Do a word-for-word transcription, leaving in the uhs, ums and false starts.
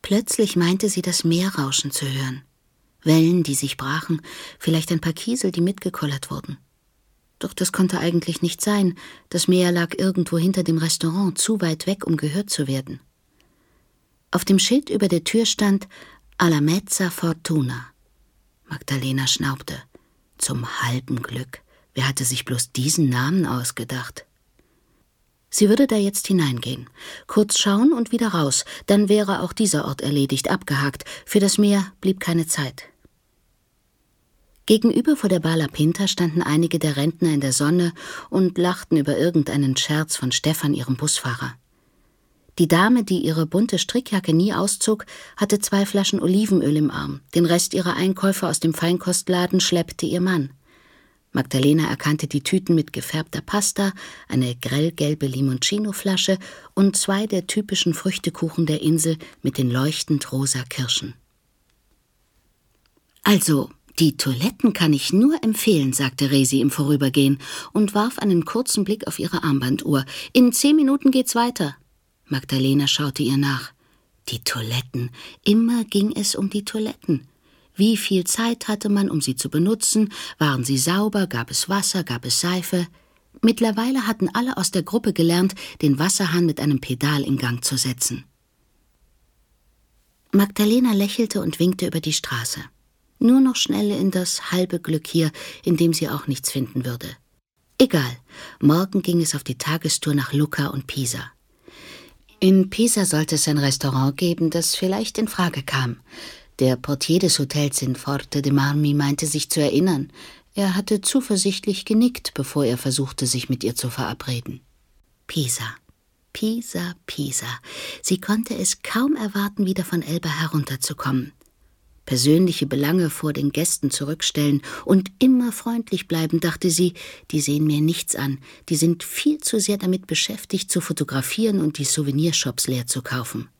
Plötzlich meinte sie, das Meer rauschen zu hören. Wellen, die sich brachen, vielleicht ein paar Kiesel, die mitgekullert wurden. Doch das konnte eigentlich nicht sein. Das Meer lag irgendwo hinter dem Restaurant, zu weit weg, um gehört zu werden. Auf dem Schild über der Tür stand Alla mezza fortuna. Magdalena schnaubte. Zum halben Glück. Wer hatte sich bloß diesen Namen ausgedacht? Sie würde da jetzt hineingehen. Kurz schauen und wieder raus. Dann wäre auch dieser Ort erledigt, abgehakt. Für das Meer blieb keine Zeit. Gegenüber vor der Bala Pinta standen einige der Rentner in der Sonne und lachten über irgendeinen Scherz von Stefan, ihrem Busfahrer. Die Dame, die ihre bunte Strickjacke nie auszog, hatte zwei Flaschen Olivenöl im Arm. Den Rest ihrer Einkäufe aus dem Feinkostladen schleppte ihr Mann. Magdalena erkannte die Tüten mit gefärbter Pasta, eine grellgelbe Limoncino-Flasche und zwei der typischen Früchtekuchen der Insel mit den leuchtend rosa Kirschen. »Also, die Toiletten kann ich nur empfehlen«, sagte Resi im Vorübergehen und warf einen kurzen Blick auf ihre Armbanduhr. »In zehn Minuten geht's weiter.« Magdalena schaute ihr nach. Die Toiletten, immer ging es um die Toiletten. Wie viel Zeit hatte man, um sie zu benutzen? Waren sie sauber? Gab es Wasser? Gab es Seife? Mittlerweile hatten alle aus der Gruppe gelernt, den Wasserhahn mit einem Pedal in Gang zu setzen. Magdalena lächelte und winkte über die Straße. Nur noch schnell in das halbe Glück hier, in dem sie auch nichts finden würde. Egal, morgen ging es auf die Tagestour nach Lucca und Pisa. In Pisa sollte es ein Restaurant geben, das vielleicht in Frage kam. Der Portier des Hotels in Forte de Marmi meinte sich zu erinnern. Er hatte zuversichtlich genickt, bevor er versuchte, sich mit ihr zu verabreden. Pisa, Pisa, Pisa. Sie konnte es kaum erwarten, wieder von Elba herunterzukommen. Persönliche Belange vor den Gästen zurückstellen und immer freundlich bleiben, dachte sie, die sehen mir nichts an, die sind viel zu sehr damit beschäftigt, zu fotografieren und die Souvenirshops leer zu kaufen.